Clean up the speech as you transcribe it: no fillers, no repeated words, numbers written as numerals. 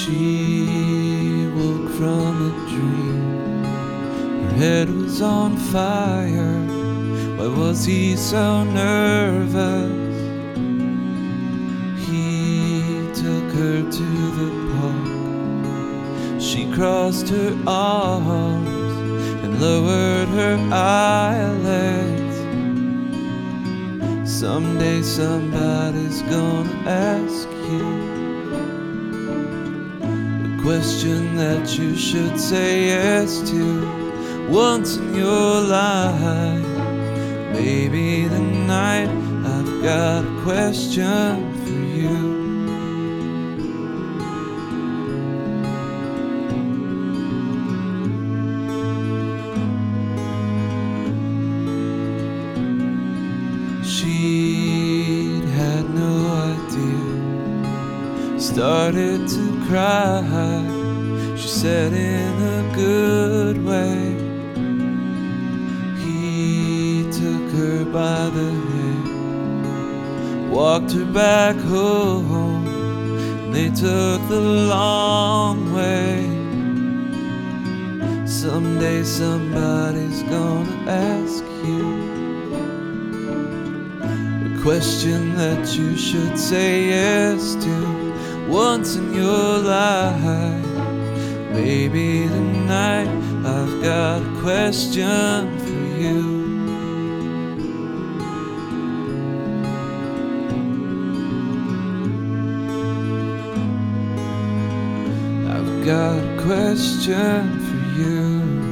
She woke from a dream. Her head was on fire. Why was he so nervous? He took her to the park. She crossed her arms and lowered her eyelids. Someday somebody's gonna ask you a question that you should say yes to once in your life. Maybe tonight I've got a question for you. She'd had no idea, started to cry. She said in a good way. He took her by the hand, walked her back home, and they took the long way. Someday somebody's gonna ask you a question that you should say yes to once in your life. Maybe tonight I've got a question for you. I've got a question for you.